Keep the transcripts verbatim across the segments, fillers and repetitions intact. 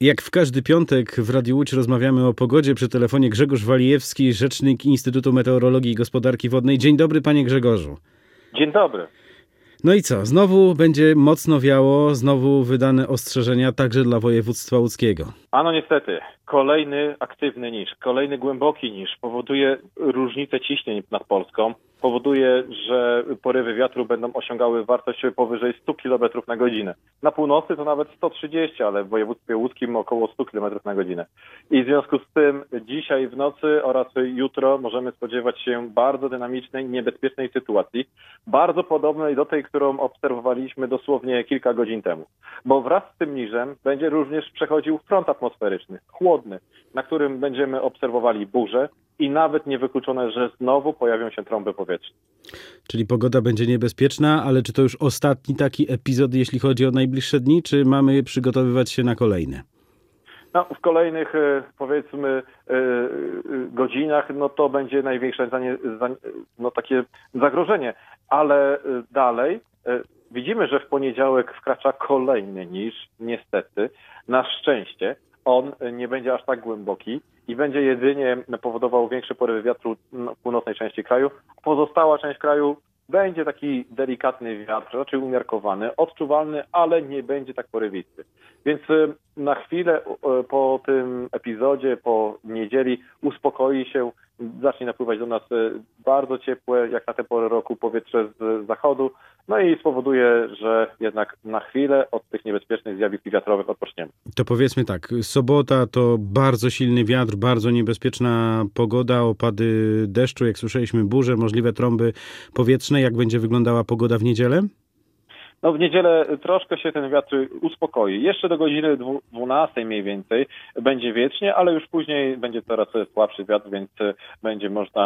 Jak w każdy piątek w Radiu Łódź rozmawiamy o pogodzie. Przy telefonie Grzegorz Walijewski, rzecznik Instytutu Meteorologii i Gospodarki Wodnej. Dzień dobry, panie Grzegorzu. Dzień dobry. No i co? Znowu będzie mocno wiało, znowu wydane ostrzeżenia także dla województwa łódzkiego. Ano niestety, kolejny aktywny niż, kolejny głęboki niż powoduje różnicę ciśnień nad Polską. Powoduje, że porywy wiatru będą osiągały wartość powyżej stu kilometrów na godzinę. Na północy to nawet sto trzydzieści, ale w województwie łódzkim około stu kilometrów na godzinę. I w związku z tym dzisiaj w nocy oraz jutro możemy spodziewać się bardzo dynamicznej, niebezpiecznej sytuacji. Bardzo podobnej do tej, którą obserwowaliśmy dosłownie kilka godzin temu. Bo wraz z tym niżem będzie również przechodził front atmosferyczny, chłodny, na którym będziemy obserwowali burze i nawet niewykluczone, że znowu pojawią się trąby powietrzne. Czyli pogoda będzie niebezpieczna, ale czy to już ostatni taki epizod, jeśli chodzi o najbliższe dni, czy mamy przygotowywać się na kolejne? No, w kolejnych, powiedzmy, godzinach, no to będzie największe no, takie zagrożenie, ale dalej widzimy, że w poniedziałek wkracza kolejny niż, niestety, na szczęście. On nie będzie aż tak głęboki i będzie jedynie powodował większy poryw wiatru w północnej części kraju. Pozostała część kraju będzie taki delikatny wiatr, raczej umiarkowany, odczuwalny, ale nie będzie tak porywisty. Więc na chwilę po tym epizodzie, po niedzieli uspokoi się, zacznie napływać do nas bardzo ciepłe, jak na tę porę roku, powietrze z zachodu, no i spowoduje, że jednak na chwilę od tych niebezpiecznych zjawisk wiatrowych odpoczniemy. To powiedzmy tak, sobota to bardzo silny wiatr, bardzo niebezpieczna pogoda, opady deszczu, jak słyszeliśmy, burze, możliwe trąby powietrzne. Jak będzie wyglądała pogoda w niedzielę? No w niedzielę troszkę się ten wiatr uspokoi. Jeszcze do godziny dwunastej mniej więcej będzie wietrznie, ale już później będzie coraz słabszy wiatr, więc będzie można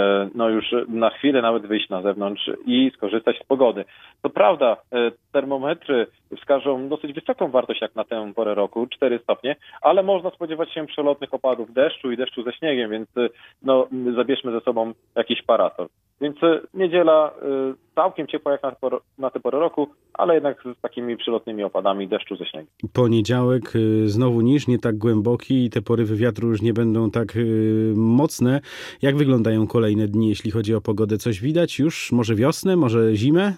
no już na chwilę nawet wyjść na zewnątrz i skorzystać z pogody. To prawda, termometry wskażą dosyć wysoką wartość jak na tę porę roku, cztery stopnie, ale można spodziewać się przelotnych opadów deszczu i deszczu ze śniegiem, więc no, zabierzmy ze sobą jakiś parasol. Więc niedziela całkiem ciepła jak na, por- na tę porę roku, ale jednak z takimi przelotnymi opadami deszczu ze śniegiem. Poniedziałek znowu niż, nie tak głęboki i te porywy wiatru już nie będą tak mocne. Jak wyglądają kolejne dni, jeśli chodzi o pogodę? Coś widać już? Może wiosnę, może zimę?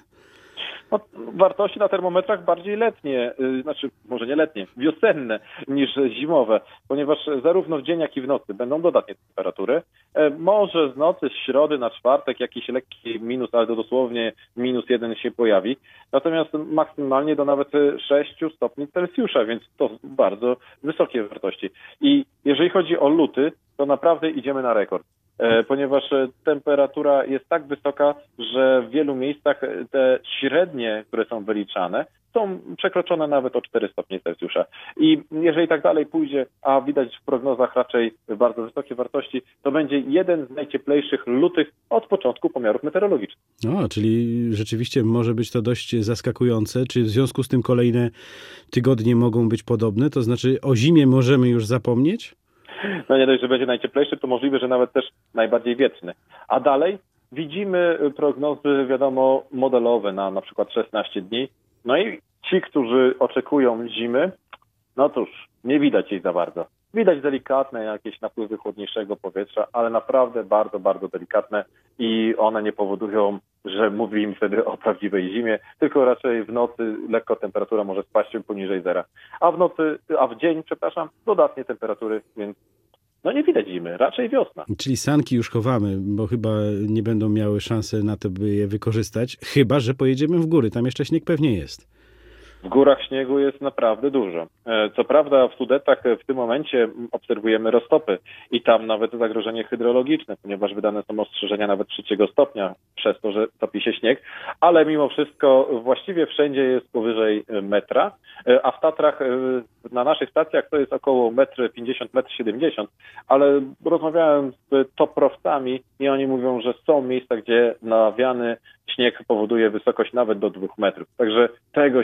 No, wartości na termometrach bardziej letnie, yy, znaczy może nie letnie, wiosenne niż zimowe, ponieważ zarówno w dzień, jak i w nocy będą dodatnie temperatury. E, może z nocy, z środy na czwartek jakiś lekki minus, ale to dosłownie minus jeden się pojawi. Natomiast maksymalnie do nawet sześciu stopni Celsjusza, więc to bardzo wysokie wartości. I jeżeli chodzi o luty, to naprawdę idziemy na rekord. Ponieważ temperatura jest tak wysoka, że w wielu miejscach te średnie, które są wyliczane, są przekroczone nawet o cztery stopnie Celsjusza. I jeżeli tak dalej pójdzie, a widać w prognozach raczej bardzo wysokie wartości, to będzie jeden z najcieplejszych lutych od początku pomiarów meteorologicznych. No, czyli rzeczywiście może być to dość zaskakujące. Czy w związku z tym kolejne tygodnie mogą być podobne? To znaczy o zimie możemy już zapomnieć? No nie dość, że będzie najcieplejszy, to możliwe, że nawet też najbardziej wietrzny. A dalej widzimy prognozy, wiadomo, modelowe na na przykład szesnaście dni. No i ci, którzy oczekują zimy, no cóż, nie widać jej za bardzo. Widać delikatne jakieś napływy chłodniejszego powietrza, ale naprawdę bardzo, bardzo delikatne i one nie powodują, że mówimy wtedy o prawdziwej zimie, tylko raczej w nocy lekko temperatura może spaść poniżej zera. A w nocy, a w dzień, przepraszam, dodatnie temperatury, więc no nie widać zimy, raczej wiosna. Czyli sanki już chowamy, bo chyba nie będą miały szansy na to, by je wykorzystać, chyba że pojedziemy w góry, tam jeszcze śnieg pewnie jest. W górach śniegu jest naprawdę dużo. Co prawda w Sudetach w tym momencie obserwujemy roztopy i tam nawet zagrożenie hydrologiczne, ponieważ wydane są ostrzeżenia nawet trzeciego stopnia przez to, że topi się śnieg, ale mimo wszystko właściwie wszędzie jest powyżej metra, a w Tatrach na naszych stacjach to jest około metr pięćdziesiąt, metr siedemdziesiąt, ale rozmawiałem z toprowcami i oni mówią, że są miejsca, gdzie nawiany śnieg powoduje wysokość nawet do dwóch metrów. Także tego śniegu w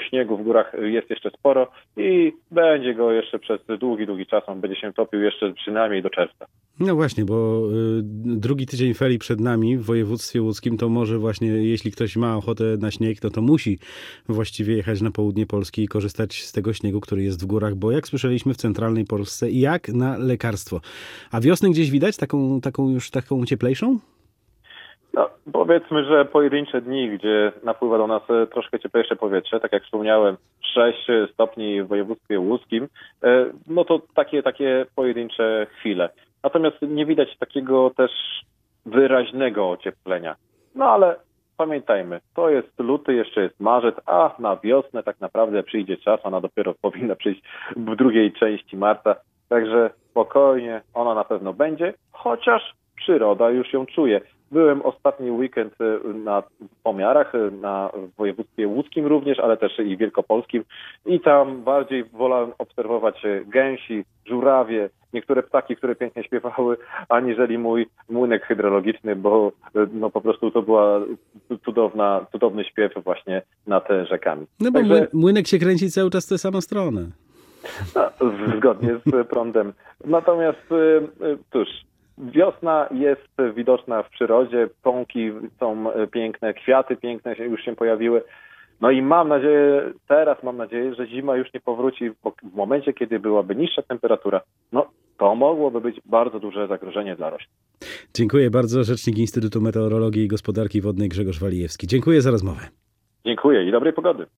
górach jest jeszcze sporo i będzie go jeszcze przez długi, długi czas. On będzie się topił jeszcze przynajmniej do czerwca. No właśnie, bo y, drugi tydzień ferii przed nami w województwie łódzkim, to może właśnie, jeśli ktoś ma ochotę na śnieg, no to musi właściwie jechać na południe Polski i korzystać z tego śniegu, który jest w górach, bo jak słyszeliśmy w centralnej Polsce, jak na lekarstwo. A wiosnę gdzieś widać? Taką, taką już taką cieplejszą? No, powiedzmy, że pojedyncze dni, gdzie napływa do nas troszkę cieplejsze powietrze, tak jak wspomniałem, sześć stopni w województwie łódzkim, no to takie, takie pojedyncze chwile. Natomiast nie widać takiego też wyraźnego ocieplenia. No ale pamiętajmy, to jest luty, jeszcze jest marzec, a na wiosnę tak naprawdę przyjdzie czas, ona dopiero powinna przyjść w drugiej części marca. Także spokojnie, ona na pewno będzie, chociaż przyroda już ją czuje. Byłem ostatni weekend na pomiarach, na w województwie łódzkim również, ale też i wielkopolskim i tam bardziej wolałem obserwować gęsi, żurawie, niektóre ptaki, które pięknie śpiewały, aniżeli mój młynek hydrologiczny, bo no po prostu to była cudowna, cudowny śpiew właśnie nad rzekami. No bo Także, młynek się kręci cały czas w tę samą stronę. no, zgodnie z prądem. Natomiast cóż, wiosna jest widoczna w przyrodzie, pąki są piękne, kwiaty piękne się już się pojawiły. No i mam nadzieję, teraz mam nadzieję, że zima już nie powróci, bo w momencie, kiedy byłaby niższa temperatura, no to mogłoby być bardzo duże zagrożenie dla roślin. Dziękuję bardzo. Rzecznik Instytutu Meteorologii i Gospodarki Wodnej Grzegorz Walijewski. Dziękuję za rozmowę. Dziękuję i dobrej pogody.